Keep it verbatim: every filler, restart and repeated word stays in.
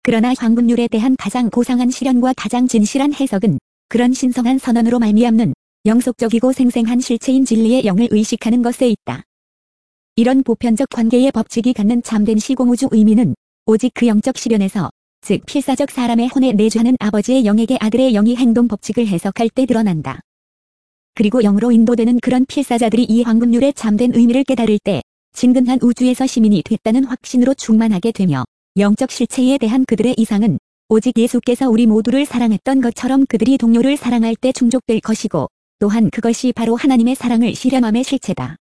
그러나 황금률에 대한 가장 고상한 실현과 가장 진실한 해석은 그런 신성한 선언으로 말미암는 영속적이고 생생한 실체인 진리의 영을 의식하는 것에 있다. 이런 보편적 관계의 법칙이 갖는 참된 시공우주 의미는 오직 그 영적 실현에서, 즉 필사적 사람의 혼에 내주하는 아버지의 영에게 아들의 영이 행동 법칙을 해석할 때 드러난다. 그리고 영으로 인도되는 그런 필사자들이 이 황금률의 참된 의미를 깨달을 때 진근한 우주에서 시민이 됐다는 확신으로 충만하게 되며 영적 실체에 대한 그들의 이상은 오직 예수께서 우리 모두를 사랑했던 것처럼 그들이 동료를 사랑할 때 충족될 것이고, 또한 그것이 바로 하나님의 사랑을 실현함의 실체다.